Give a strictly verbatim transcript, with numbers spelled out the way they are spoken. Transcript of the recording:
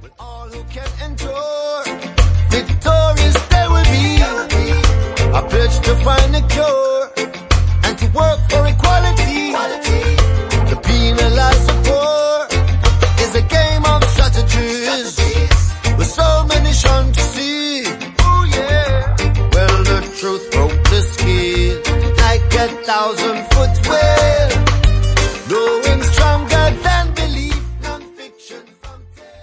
Well, all who can endure, victorious they will be. I pledge to find a cure and to work for equality. To penalize the poor is a game of strategies, with so many shunned to see. Oh yeah. Well, the truth broke the scale like a thousand